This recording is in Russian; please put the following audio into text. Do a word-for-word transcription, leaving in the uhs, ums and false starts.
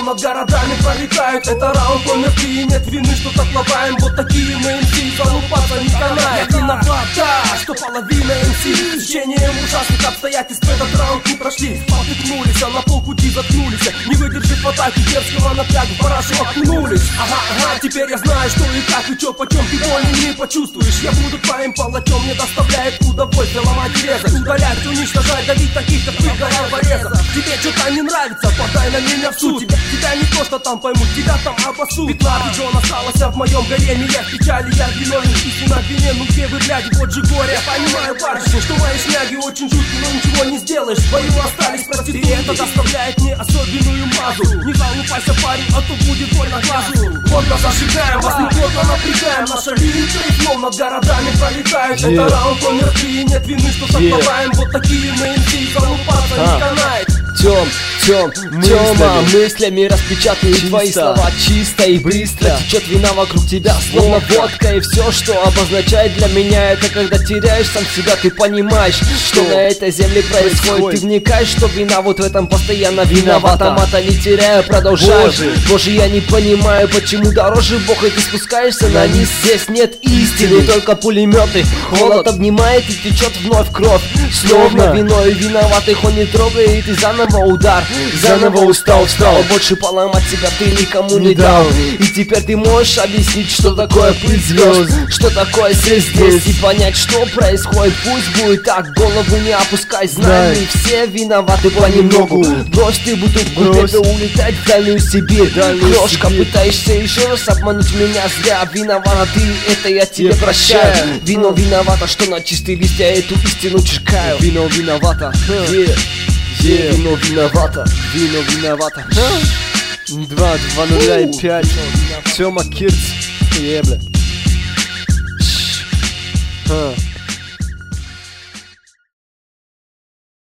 над городами пролетают. Это раунд номер три, нет вины, что так лобаем. Вот такие мы эм си, залупаться не канает. Я виноват, да, что половина эм си с течением ужасных обстоятельств этот раунд не прошли. Спотыкнулись, а на полпути заткнулись, не выдержав атаки дерзкого напряга, в парашу окунулись. Ага, ага, теперь я знаю, что и как, и чё, почем ты боли не почувствуешь. Я буду твоим палачом, мне доставляет удовольствие ломать и резать, удалять, уничтожать, давить таких, как вы, головорезов. Тебе что-то не нравится, подай на меня в суд. Тебя, тебя не то, что там поймут, тебя там обоссут. Пятнадцать жен осталось в моем гареме, я в печали, я виновен, истинно обвинен. Ну где вы, блядь, вот же горе. Я понимаю, барышня, что мои шняги очень жуткие, но ничего не сделаешь. В бою остались проститутки, это доставляет мне особенную мазу. Не залупайся, парень, а то будет больно глазу. Вот нас зажигаем, вас неплохо напрягаем. Наша линейка рифмов над городами пролетает. Yeah. Это раунд номер три, нет вины, что так лобаем. Вот такие мы эм си, залупаться не канает. Тём, Тём, Тёма, мыслями распечатаны твои слова чисто и быстро. Течет вина вокруг тебя, словно водка. И все, что обозначает для меня, это когда теряешь сам себя. Ты понимаешь, что на этой земле происходит. Ты вникаешь, что вина вот в этом постоянно виновата. Мата не теряю, продолжаю. Боже, я не понимаю, почему дороже Бог, и ты спускаешься на низ. Здесь нет истины, только пулеметы. Холод обнимает и течет вновь кровь. Словно виной виноватых он не трогает, и заново удар, заново устал, встал. Больше поломать себя ты никому не дал. И теперь ты можешь объяснить, что такое пыль звезд, что такое здесь, здесь, и понять, что происходит. Пусть будет так, голову не опускай, знай, мы все виноваты понемногу. Брось ты бутылку пепел, улетать в дальнюю Сибирь. Крошка, пытаешься еще раз обмануть меня зря. Виновата ты, это я тебе прощаю. Вино виновато, что на чистые листья эту истину черкаю. Вино виновато, yeah. Yeah. Вино виновато, вино виновато. Два, два нуля и пять. Тёма Кирц. Ебля.